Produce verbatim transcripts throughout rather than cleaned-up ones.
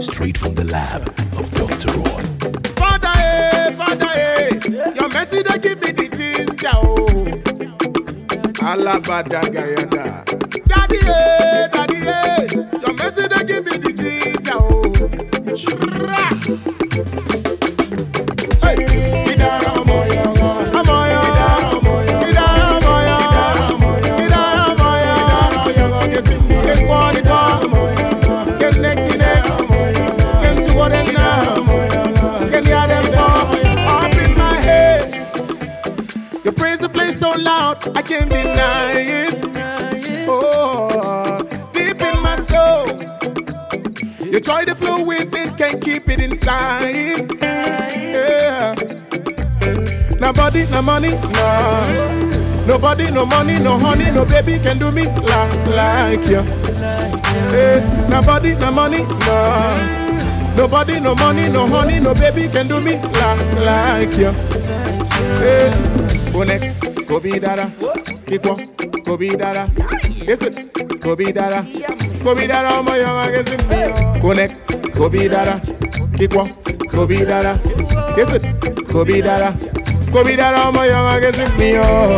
straight from the lab of Doctor Roy. Father, eh, Father, eh, your mercy they give me the ginger, oh. Alabadagayada. Daddy, eh, Daddy, eh, your mercy they give me the ginger, oh. Hey, Idara moyo, amoyo, Idara moyo, Idara moyo, Idara kesimi, kekwani kwa, kenekine, kensuwarena, kenyadem kwa, up in my head. Your praise the place so loud, I can't deny it. Oh, deep in my soul, your joy the flow within, can't keep it inside. Yeah. No body, no money, no. Nobody, no money, no honey, no baby can do me like, like you. Hey. No body, no money, no. Nobody, no money, no honey, no baby can do me like, like you. Hey. Bonek, Kobe Dara, Kiko, Kobe Dara. Yes, it, Kobe Dara. Kobe Dara, my young, I guess it. Bonek, Kobe Dara, Kiko, Kobe Dara. Yes, it, Kobe Dara. Kobe Dara, my young, I guess it. Me, oh.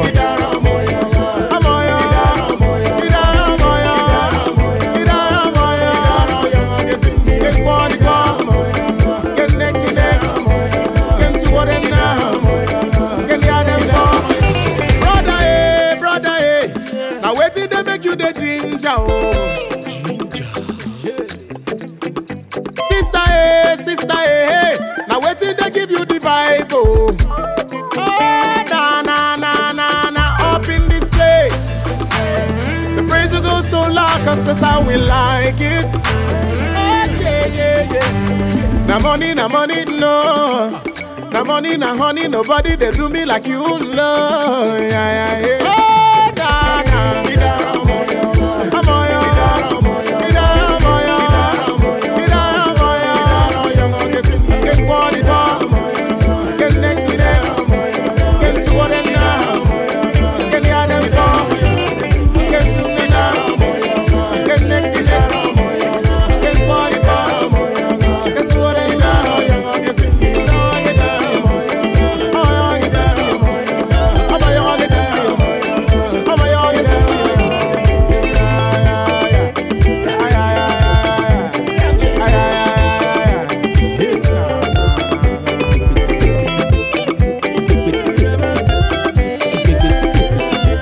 Sister, hey, sister, hey, hey. Now waiting they give you the vibe, oh. Oh, na na na na na, up in this place. The praise will go so loud, cause that's how we like it. Oh, yeah, yeah, yeah. Na money, na money, no. Na money, na honey, nobody they do me like you, love. Yeah, yeah, yeah. Oh, na na.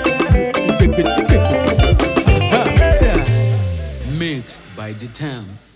Mixed by the Thames.